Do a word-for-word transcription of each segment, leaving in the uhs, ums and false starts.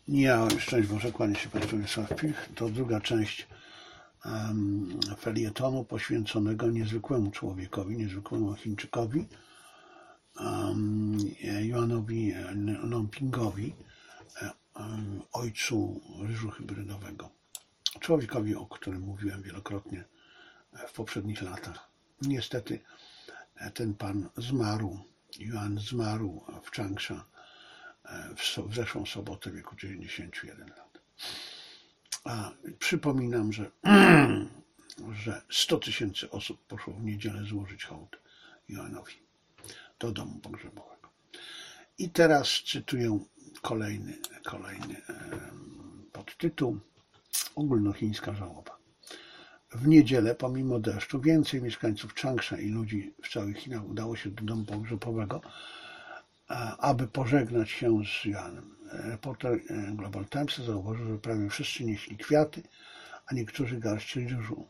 Ja, szczęść Boże, kłania się Państwu Wiesław Pilch. To druga część um, felietonu poświęconego niezwykłemu człowiekowi, niezwykłemu Chińczykowi, um, Juanowi Longpingowi, um, ojcu ryżu hybrydowego. Człowiekowi, o którym mówiłem wielokrotnie w poprzednich latach. Niestety ten pan zmarł, Juan zmarł w Changsha w, so, w zeszłą sobotę w wieku dziewięćdziesięciu jeden lat. A przypominam, że, że sto tysięcy osób poszło w niedzielę złożyć hołd Juanowi do domu pogrzebowego. I teraz cytuję kolejny, kolejny podtytuł. Ogólnochińska żałoba. W niedzielę, pomimo deszczu, więcej mieszkańców Changsha i ludzi w całych Chinach udało się do domu pogrzebowego, aby pożegnać się z Juanem. Reporter Global Timesa zauważył, że prawie wszyscy nieśli kwiaty, a niektórzy garści ryżu.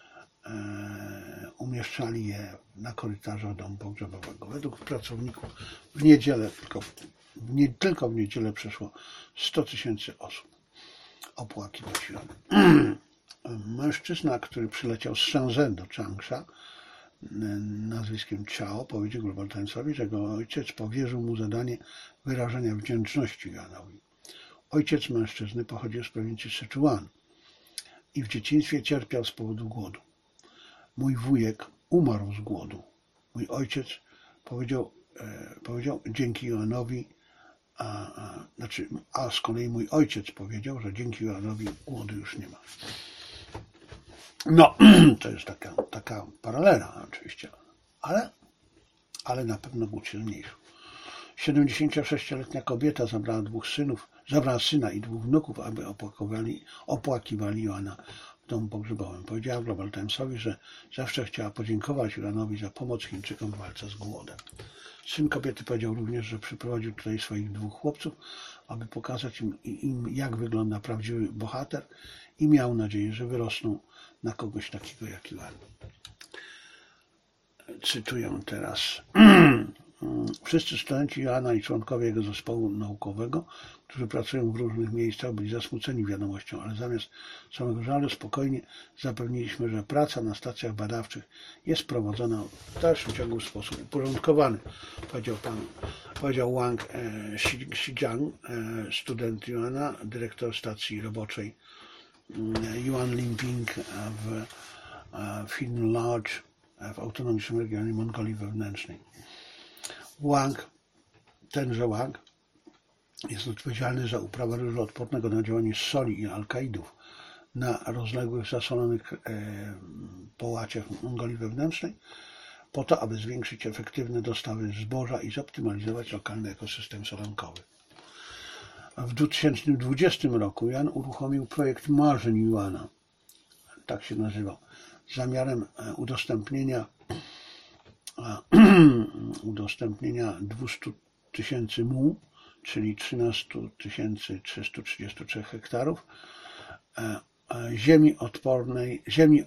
Umieszczali je na korytarzach domu pogrzebowego. Według pracowników w niedzielę, tylko w, nie, tylko w niedzielę przeszło sto tysięcy osób opłakiwać Juanem. Mężczyzna, który przyleciał z Shenzhen do Changsha nazwiskiem Ciao, powiedział Global Timesowi, że jego ojciec powierzył mu zadanie wyrażenia wdzięczności Juanowi. Ojciec mężczyzny pochodził z prowincji Sichuan i w dzieciństwie cierpiał z powodu głodu. Mój wujek umarł z głodu. Mój ojciec powiedział, e, powiedział dzięki Juanowi, a, a, znaczy, a z kolei mój ojciec powiedział, że dzięki Juanowi głodu już nie ma. No, to jest taka, taka paralela oczywiście, ale, ale na pewno głód silniejszy. siedemdziesięciosześcioletnia kobieta zabrała dwóch synów, zabrała syna i dwóch wnuków, aby opłakiwali, opłakiwali Juana w domu pogrzebowym. Powiedziała Global Timesowi, że zawsze chciała podziękować Juanowi za pomoc Chińczykom w walce z głodem. Syn kobiety powiedział również, że przyprowadził tutaj swoich dwóch chłopców, aby pokazać im, im jak wygląda prawdziwy bohater i miał nadzieję, że wyrosną na kogoś takiego jak Juan. Cytuję teraz. Wszyscy studenci Juana i członkowie jego zespołu naukowego, którzy pracują w różnych miejscach, byli zasmuceni wiadomością, ale zamiast samego żalu spokojnie zapewniliśmy, że praca na stacjach badawczych jest prowadzona w dalszym ciągu w sposób uporządkowany, powiedział pan, powiedział Wang Xijiang, student Juana, dyrektor stacji roboczej Yuan Lingping w, w Hidden Lodge w autonomicznym regionie Mongolii Wewnętrznej. Wang, tenże Wang, jest odpowiedzialny za uprawę ryżu odpornego na działanie soli i alkaidów na rozległych, zasolonych e, połaciach Mongolii Wewnętrznej, po to, aby zwiększyć efektywne dostawy zboża i zoptymalizować lokalny ekosystem solankowy. W dwa tysiące dwudziestym roku Juan uruchomił projekt Marzeń Juana, tak się nazywał, z zamiarem udostępnienia udostępnienia dwieście tysięcy mu, czyli trzynaście tysięcy trzysta trzydzieści trzy hektarów ziemi odpornej, ziemi,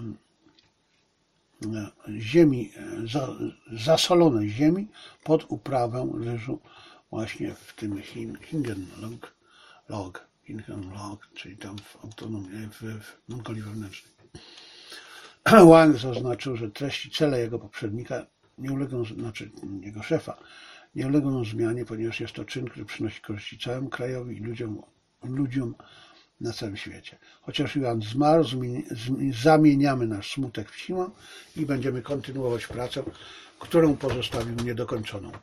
ziemi zasolonej ziemi pod uprawę ryżu właśnie w tym Hingenlog, log, Hingenlog, czyli tam w autonomii, w, w Mongolii Wewnętrznej. Wang zaznaczył, że treści, cele jego poprzednika nie ulegną, znaczy jego szefa, nie ulegną zmianie, ponieważ jest to czyn, który przynosi korzyści całemu krajowi i ludziom, ludziom na całym świecie. Chociaż Juan zmarł, zamieniamy nasz smutek w siłę i będziemy kontynuować pracę, którą pozostawił niedokończoną.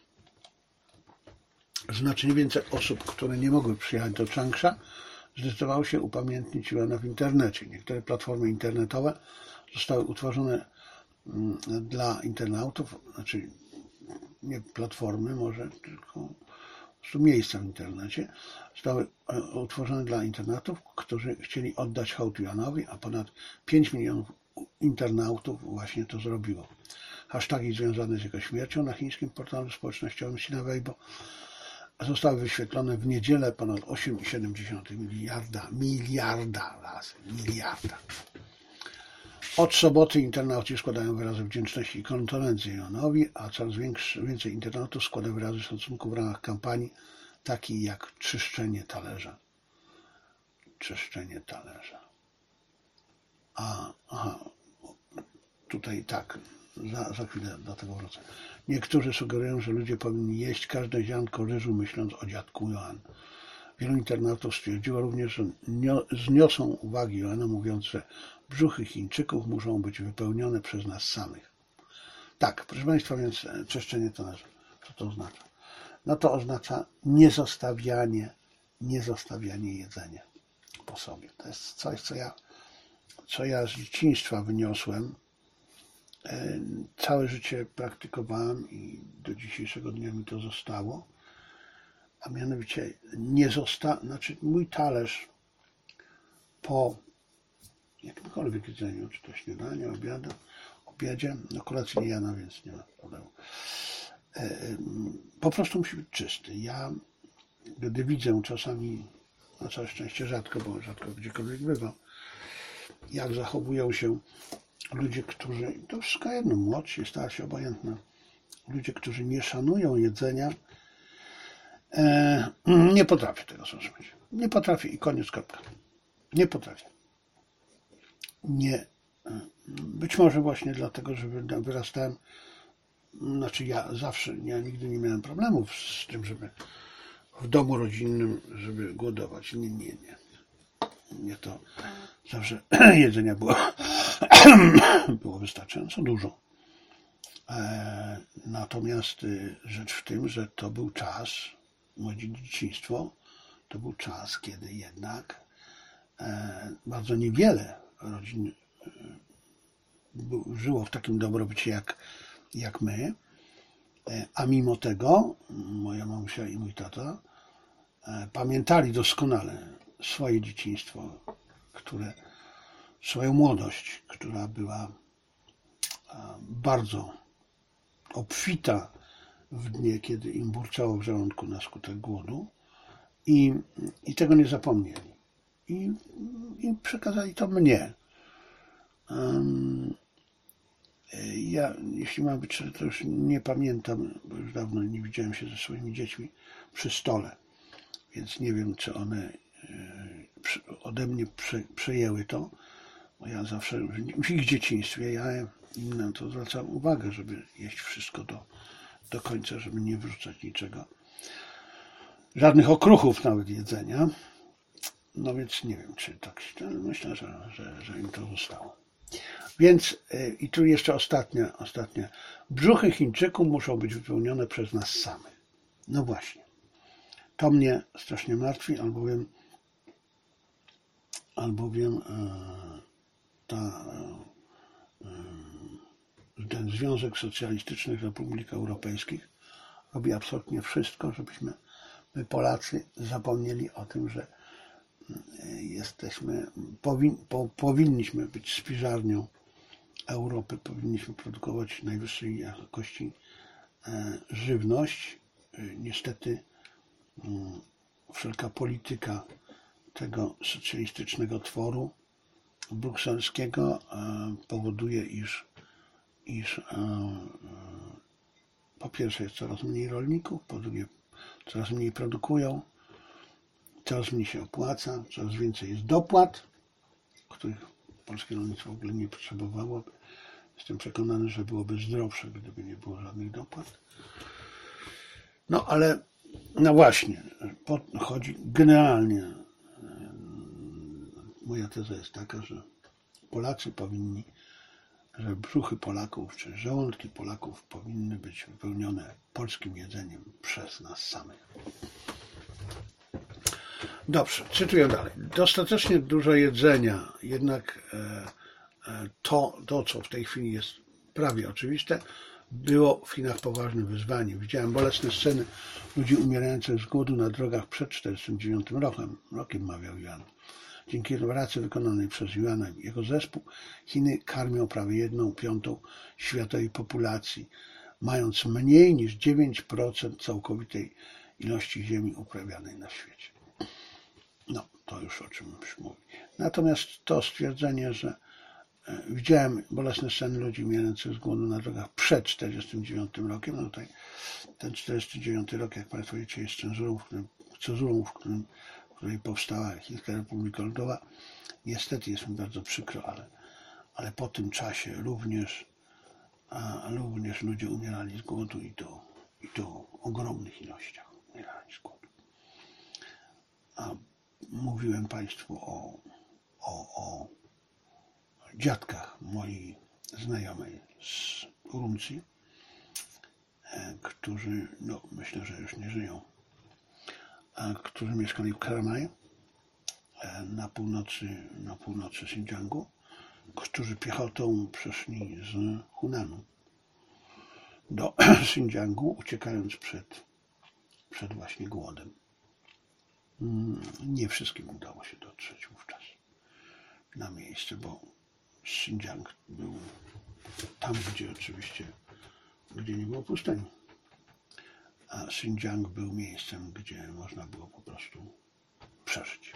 Znacznie więcej osób, które nie mogły przyjechać do Changsha, zdecydowało się upamiętnić Juana w internecie. Niektóre platformy internetowe zostały utworzone dla internautów, znaczy nie platformy może, tylko po prostu miejsca w internecie, zostały utworzone dla internautów, którzy chcieli oddać hołd Juanowi, a ponad pięć milionów internautów właśnie to zrobiło. Hasztagi związane z jego śmiercią na chińskim portalu społecznościowym Sina Weibo zostały wyświetlone w niedzielę ponad osiem przecinek siedem miliarda, miliarda razy, miliarda. Od soboty internauci składają wyrazy wdzięczności i kondolencji Juanowi, a coraz więcej internautów składa wyrazy szacunku w ramach kampanii taki jak czyszczenie talerza. Czyszczenie talerza. A, aha, tutaj tak, za, za chwilę do tego wrócę. Niektórzy sugerują, że ludzie powinni jeść każde ziarnko ryżu, myśląc o dziadku Joan. Wielu internautów stwierdziło również, że zniosą uwagi Joana, mówiąc, że brzuchy Chińczyków muszą być wypełnione przez nas samych. Tak, proszę Państwa, więc czyszczenie talerza. Co to oznacza? No to oznacza niezostawianie, niezostawianie jedzenia po sobie. To jest coś, co ja, co ja z dzieciństwa wyniosłem. Całe życie praktykowałem i do dzisiejszego dnia mi to zostało. A mianowicie nie zosta... znaczy mój talerz po jakimkolwiek jedzeniu, czy to śniadanie, obiadu, obiedzie, no kolacji nie jadam, więc nie ma problemu. Po prostu musi być czysty. Ja, gdy widzę czasami, na całe szczęście rzadko, bo rzadko gdziekolwiek bywam, jak zachowują się ludzie, którzy, to wszystko jedno, młodsi, starsi, obojętne, ludzie, którzy nie szanują jedzenia, e, nie potrafię tego zrozumieć. Nie potrafię i koniec, kropka. Nie potrafię. Nie. Być może właśnie dlatego, że wyrastałem, znaczy ja zawsze, ja nigdy nie miałem problemów z tym, żeby w domu rodzinnym, żeby głodować. Nie, nie, nie. Nie to zawsze jedzenia było, było wystarczająco dużo. E, natomiast rzecz w tym, że to był czas, moje dzieciństwo, to był czas, kiedy jednak e, bardzo niewiele rodzin e, był, żyło w takim dobrobycie jak, jak my, e, a mimo tego moja mamusia i mój tata e, pamiętali doskonale swoje dzieciństwo, które, swoją młodość, która była bardzo obfita w dnie, kiedy im burczało w żołądku na skutek głodu i, i tego nie zapomnieli. I, i przekazali to mnie. Um, ja, jeśli mam być szczery, to już nie pamiętam, bo już dawno nie widziałem się ze swoimi dziećmi przy stole, więc nie wiem, czy one ode mnie prze, przejęły to, bo ja zawsze w ich dzieciństwie ja im na to zwracam uwagę, żeby jeść wszystko do, do końca, żeby nie wrzucać niczego, żadnych okruchów nawet jedzenia. No więc nie wiem, czy tak, myślę, że, że, że im to zostało. Więc i tu jeszcze ostatnia, ostatnia. Brzuchy Chińczyków muszą być wypełnione przez nas samych. No właśnie. To mnie strasznie martwi, albowiem albowiem ta, ten Związek Socjalistycznych Republik Europejskich robi absolutnie wszystko, żebyśmy my Polacy zapomnieli o tym, że jesteśmy, powin, po, powinniśmy być spiżarnią Europy, powinniśmy produkować najwyższej jakości żywność. Niestety wszelka polityka tego socjalistycznego tworu brukselskiego powoduje, iż, iż po pierwsze jest coraz mniej rolników, po drugie coraz mniej produkują, coraz mniej się opłaca, coraz więcej jest dopłat, których polskie rolnictwo w ogóle nie potrzebowałoby. Jestem przekonany, że byłoby zdrowsze, gdyby nie było żadnych dopłat. No ale, no właśnie, chodzi generalnie, moja teza jest taka, że Polacy powinni, że brzuchy Polaków, czy żołądki Polaków powinny być wypełnione polskim jedzeniem przez nas samych. Dobrze, cytuję dalej. Dostatecznie dużo jedzenia, jednak to, to, co w tej chwili jest prawie oczywiste, było w Chinach poważnym wyzwaniem. Widziałem bolesne sceny ludzi umierających z głodu na drogach przed czterdziestym dziewiątym rokiem, rokiem mawiał Yuan. Dzięki pracy wykonanej przez Yuana i jego zespół Chiny karmią prawie jedną piątą światowej populacji, mając mniej niż dziewięć procent całkowitej ilości ziemi uprawianej na świecie. No, to już o czym już mówi. Natomiast to stwierdzenie, że e, widziałem bolesne sceny ludzi umierających z głodu na drogach przed czterdziestym dziewiątym rokiem, no tutaj ten czterdziesty dziewiąty rok, jak Państwo wiecie, jest cenzurą, w którym cezurą, w, którym, w której powstała Chińska Republika Ludowa. Niestety jest mi bardzo przykro, ale, ale po tym czasie również, a, również ludzie umierali z głodu i to, i to w ogromnych ilościach umierali z głodu. A mówiłem Państwu o, o, o dziadkach mojej znajomej z Urumqi, którzy, no myślę, że już nie żyją, którzy mieszkali w Karamaj na północy, na północy Xinjiangu, którzy piechotą przeszli z Hunanu do Xinjiangu, uciekając przed, przed właśnie głodem. Nie wszystkim udało się dotrzeć wówczas na miejsce, bo Xinjiang był tam, gdzie oczywiście, gdzie nie było pustyni. A Xinjiang był miejscem, gdzie można było po prostu przeżyć.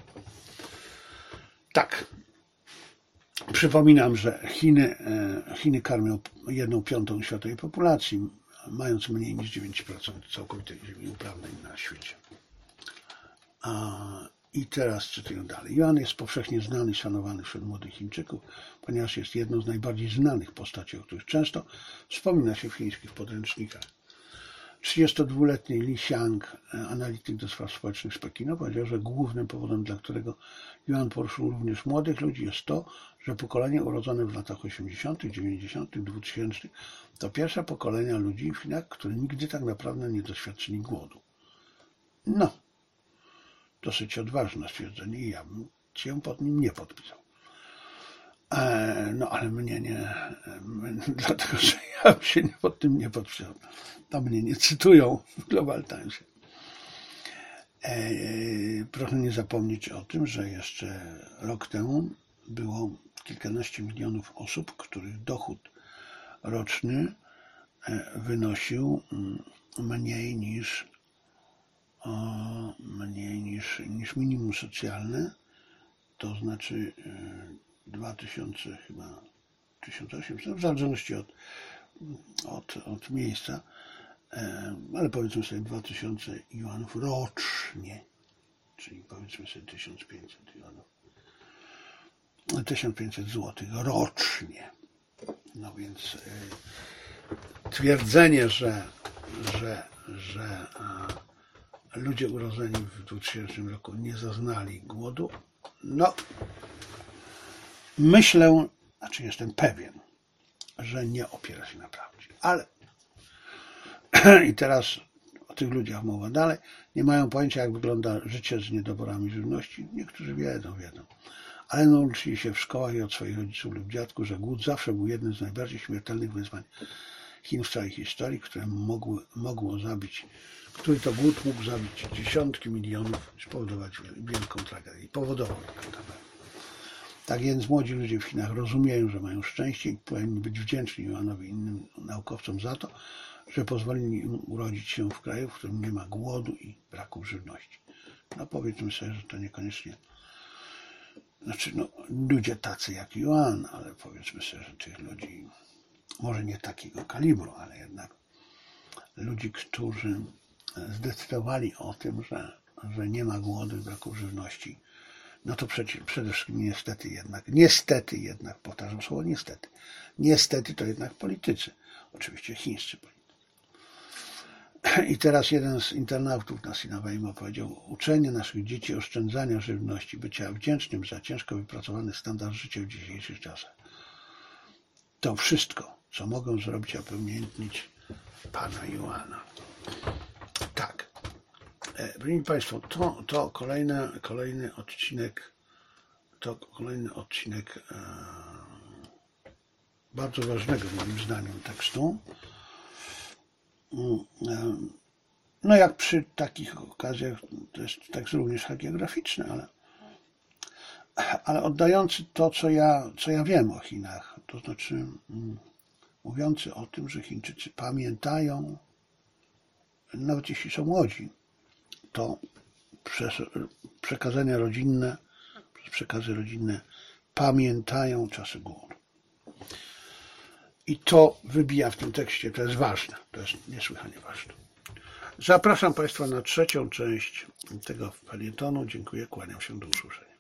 Tak. Przypominam, że Chiny, Chiny karmią jedną piątą światowej populacji, mając mniej niż dziewięć procent całkowitej ziemi uprawnej na świecie. A, I teraz cytuję dalej. Juan jest powszechnie znany i szanowany wśród młodych Chińczyków, ponieważ jest jedną z najbardziej znanych postaci, o których często wspomina się w chińskich podręcznikach. trzydziestodwuletni Li Xiang, analityk do spraw społecznych z Pekinu, powiedział, że głównym powodem, dla którego Juan poruszył również młodych ludzi, jest to, że pokolenie urodzone w latach osiemdziesiątych, dziewięćdziesiątych, dwutysięcznych to pierwsze pokolenia ludzi w Chinach, które nigdy tak naprawdę nie doświadczyli głodu. No, dosyć odważne stwierdzenie i ja bym się pod nim nie podpisał. E, no ale mnie nie, dlatego że ja się pod tym nie podpisałem. Tam mnie nie cytują w Global Timesie. E, proszę nie zapomnieć o tym, że jeszcze rok temu było kilkanaście milionów osób, których dochód roczny wynosił mniej niż o, mniej niż, niż minimum socjalne, to znaczy dwa tysiące chyba tysiąc osiemset, w zależności od, od, od miejsca, ale powiedzmy sobie dwa tysiące juanów rocznie, czyli powiedzmy sobie tysiąc pięćset juanów, tysiąc pięćset złotych rocznie. No więc twierdzenie, że, że, że ludzie urodzeni w dwutysięcznym roku nie zaznali głodu, no myślę, znaczy jestem pewien, że nie opiera się na prawdzie. Ale i teraz o tych ludziach mowa dalej. Nie mają pojęcia, jak wygląda życie z niedoborami żywności. Niektórzy wiedzą, wiedzą. Ale nauczyli się w szkołach i od swoich rodziców lub dziadków, że głód zawsze był jednym z najbardziej śmiertelnych wyzwań Chin w całej historii, które mogły, mogło zabić, który to głód mógł zabić dziesiątki milionów, spowodować wielką tragedię. Powodował wielką tragedię. Tak więc młodzi ludzie w Chinach rozumieją, że mają szczęście i powinni być wdzięczni Juanowi i innym naukowcom za to, że pozwolili im urodzić się w kraju, w którym nie ma głodu i braku żywności. No powiedzmy sobie, że to niekoniecznie, znaczy no, ludzie tacy jak Juan, ale powiedzmy sobie, że tych ludzi, może nie takiego kalibru, ale jednak ludzi, którzy zdecydowali o tym, że, że nie ma głodu i braku żywności, no to przecież, przede wszystkim niestety jednak, niestety jednak, powtarzam słowo niestety, niestety to jednak politycy, oczywiście chińscy politycy. I teraz jeden z internautów na Sinawejmo powiedział: uczenie naszych dzieci oszczędzania żywności, bycia wdzięcznym za ciężko wypracowany standard życia w dzisiejszych czasach. To wszystko, co mogą zrobić, aby umiejętnić pana Juana. Tak. Proszę Państwa, to, to kolejny, kolejny odcinek, to kolejny odcinek e, bardzo ważnego moim zdaniem tekstu. No jak przy takich okazjach, to jest tekst również hagiograficzny, ale, ale oddający to, co ja, co ja wiem o Chinach, to znaczy mm, mówiący o tym, że Chińczycy pamiętają, nawet jeśli są młodzi, to przez przekazania rodzinne, przez przekazy rodzinne pamiętają czasy głodu. I to wybija w tym tekście, to jest ważne, to jest niesłychanie ważne. Zapraszam Państwa na trzecią część tego felietonu. Dziękuję, kłaniam się, do usłyszenia.